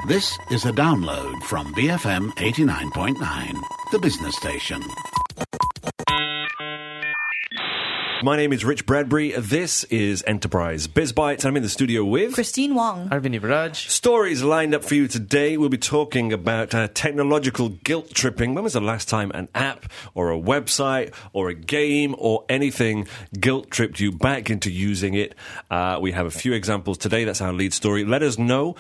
This is a download from BFM 89.9, the business station. My name is Rich Bradbury. This is Enterprise BizBytes. I'm in the studio with Christine Wong. Arvind Ivaraj. Stories lined up for you today. We'll be talking about technological guilt tripping. When was the last time an app or a website or a game or anything guilt tripped you back into using it? We have a few examples today. That's our lead story. Let us know.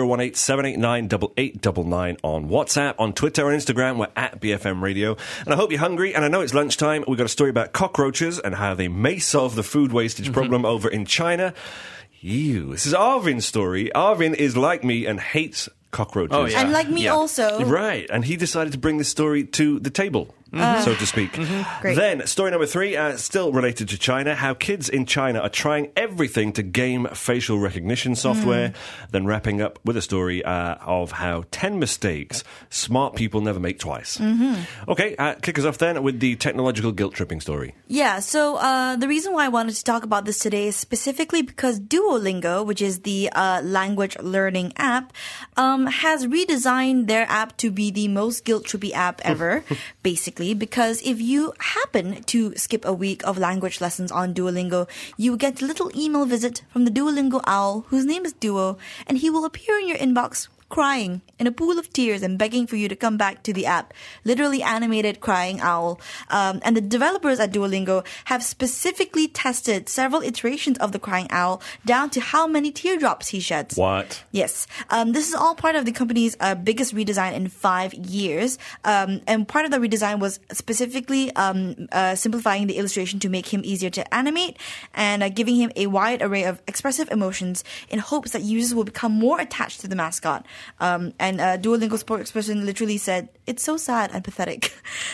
018-789-8899 on WhatsApp, on Twitter and Instagram. We're at BFM Radio. And I hope you're hungry. And I know it's lunchtime. We've got a story about cockroaches and how they may solve the food wastage problem over in China. Ew. This is Arvin's story. Arvin is like me and hates cockroaches. Oh, yeah. And like me also. Right. And he decided to bring this story to the table, so to speak. Great. Then, story number 3, still related to China, how kids in China are trying everything to game facial recognition software. Then wrapping up with a story of how 10 mistakes smart people never make twice. Okay, kick us off then with the technological guilt-tripping story. Yeah, so the reason why I wanted to talk about this today is specifically because Duolingo, which is the language learning app, has redesigned their app to be the most guilt-trippy app ever, basically, because if you happen to skip a week of language lessons on Duolingo, you get a little email visit from the Duolingo owl, whose name is Duo, and he will appear in your inbox crying in a pool of tears and begging for you to come back to the app. Literally animated crying owl. And the developers at Duolingo have specifically tested several iterations of the crying owl down to how many teardrops he sheds. What? Yes. This is all part of the company's biggest redesign in 5 years. And part of the redesign was specifically simplifying the illustration to make him easier to animate and giving him a wide array of expressive emotions in hopes that users will become more attached to the mascot. And Duolingo spokesperson literally said, "It's so sad and pathetic."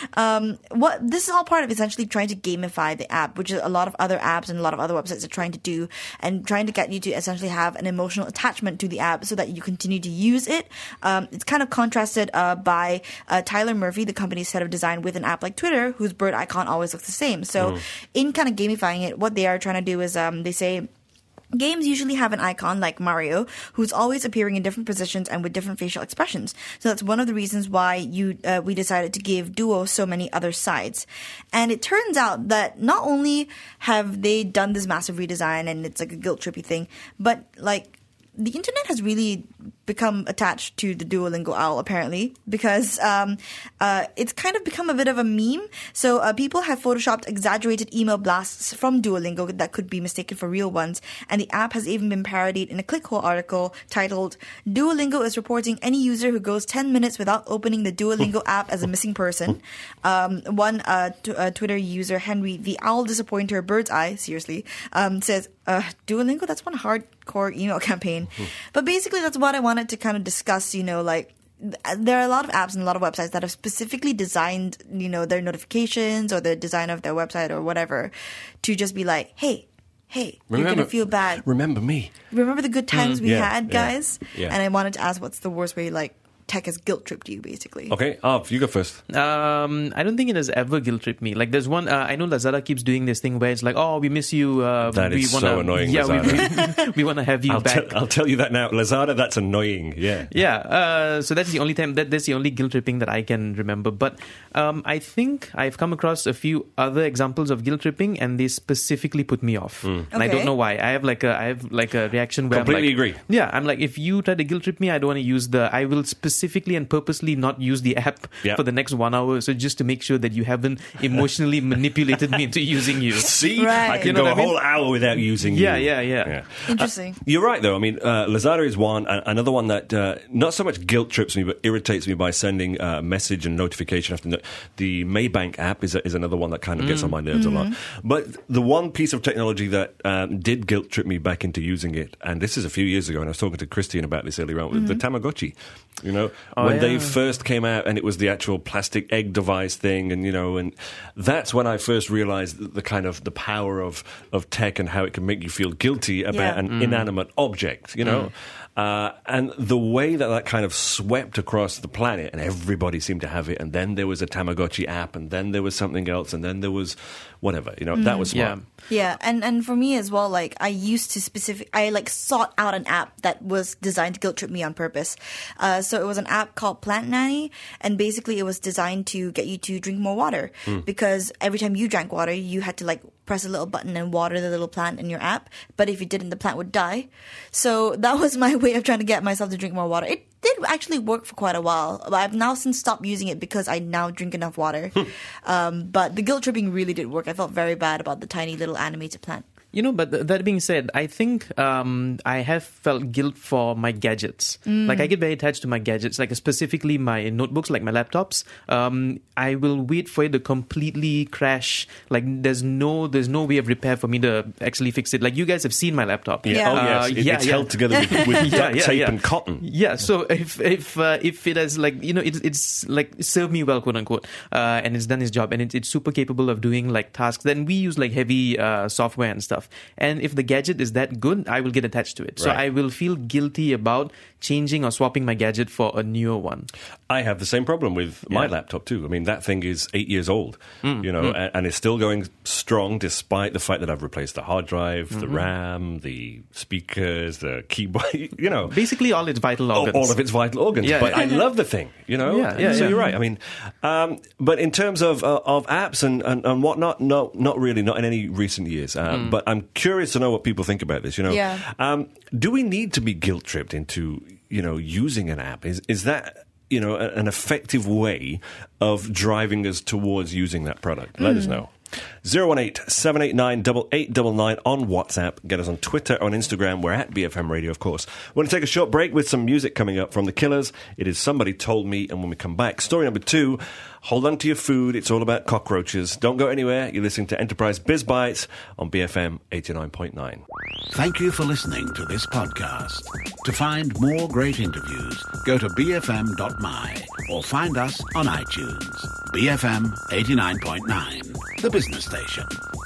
This is all part of essentially trying to gamify the app, which is a lot of other apps and a lot of other websites are trying to do, and trying to get you to essentially have an emotional attachment to the app so that you continue to use it. It's kind of contrasted by Tyler Murphy, the company's head of design, with an app like Twitter, whose bird icon always looks the same. So in kind of gamifying it, what they are trying to do is they say, games usually have an icon like Mario, who's always appearing in different positions and with different facial expressions. So that's one of the reasons why we decided to give Duo so many other sides. And it turns out that not only have they done this massive redesign and it's like a guilt-trippy thing, but like the internet has really become attached to the Duolingo owl, apparently, because it's kind of become a bit of a meme. So people have photoshopped exaggerated email blasts from Duolingo that could be mistaken for real ones. And the app has even been parodied in a ClickHole article titled, "Duolingo is reporting any user who goes 10 minutes without opening the Duolingo app as a missing person." One Twitter user, Henry, the owl disappointer bird's eye, seriously, says, Duolingo, that's one hardcore email campaign. But basically, that's what I wanted to kind of discuss, like, there are a lot of apps and a lot of websites that have specifically designed, their notifications or the design of their website or whatever to just be like, hey, you're going to feel bad. Remember me. Remember the good times we had, guys? Yeah. And I wanted to ask, what's the worst way, like, tech has guilt-tripped you, basically? Okay, you go first. I don't think it has ever guilt-tripped me. Like, there's one, I know Lazada keeps doing this thing where it's like, oh, we miss you. That is so annoying, Lazada. We want to have you back. I'll tell you that now. Lazada, that's annoying, yeah. Yeah, so that's the only time, that's the only guilt-tripping that I can remember. But I think I've come across a few other examples of guilt-tripping, and they specifically put me off. And I don't know why. I have like a reaction where Completely I'm like, agree. Yeah, I'm like, if you try to guilt-trip me, I don't want to use I will specifically and purposely not use the app for the next 1 hour. So just to make sure that you haven't emotionally manipulated me into using you. See? Right. I can go a whole hour without using you. Yeah. Interesting. You're right, though. I mean, Lazada is one. Another one that not so much guilt trips me, but irritates me by sending message and notification after. The Maybank app is another one that kind of gets on my nerves a lot. But the one piece of technology that did guilt trip me back into using it, and this is a few years ago, and I was talking to Christian about this earlier on, was the Tamagotchi. When they first came out, and it was the actual plastic egg device thing, and that's when I first realized the kind of the power of tech and how it can make you feel guilty about an inanimate object. And the way that kind of swept across the planet, and everybody seemed to have it, and then there was a Tamagotchi app, and then there was something else, and then there was whatever, that was smart. Yeah, and for me as well, like I used to I like sought out an app that was designed to guilt trip me on purpose. So it was an app called Plant Nanny, and basically it was designed to get you to drink more water because every time you drank water, you had to like press a little button and water the little plant in your app. But if you didn't, the plant would die. So that was my way of trying to get myself to drink more water. It did actually work for quite a while. But I've now since stopped using it because I now drink enough water. But the guilt tripping really did work. I felt very bad about the tiny little animated plant. But that being said, I think I have felt guilt for my gadgets. Like I get very attached to my gadgets, like specifically my notebooks, like my laptops. I will wait for it to completely crash. Like there's no way of repair for me to actually fix it. Like you guys have seen my laptop. Yeah. Oh yes, it's held together with duct tape and cotton. Yeah. So if it has like it's like served me well, quote unquote, and it's done its job, and it's super capable of doing like tasks. Then we use like heavy software and stuff. And if the gadget is that good, I will get attached to it. So I will feel guilty about changing or swapping my gadget for a newer one. I have the same problem with my laptop too. I mean, that thing is 8 years old, and it's still going strong despite the fact that I've replaced the hard drive, the RAM, the speakers, the keyboard, Basically all its vital organs. All of its vital organs. Yeah. But I love the thing, So you're right. I mean, but in terms of apps and whatnot, no, not really, not in any recent years. But I'm curious to know what people think about this, Do we need to be guilt-tripped into, using an app? Is that, an effective way of driving us towards using that product? Let us know. 018-789-8899 on WhatsApp. Get us on Twitter, on Instagram. We're at BFM Radio, of course. We're going to take a short break with some music coming up from The Killers. It is Somebody Told Me. And when we come back, story number 2, hold on to your food. It's all about cockroaches. Don't go anywhere. You're listening to Enterprise Biz Bites on BFM 89.9. Thank you for listening to this podcast. To find more great interviews, go to bfm.my or find us on iTunes. BFM 89.9, the business station.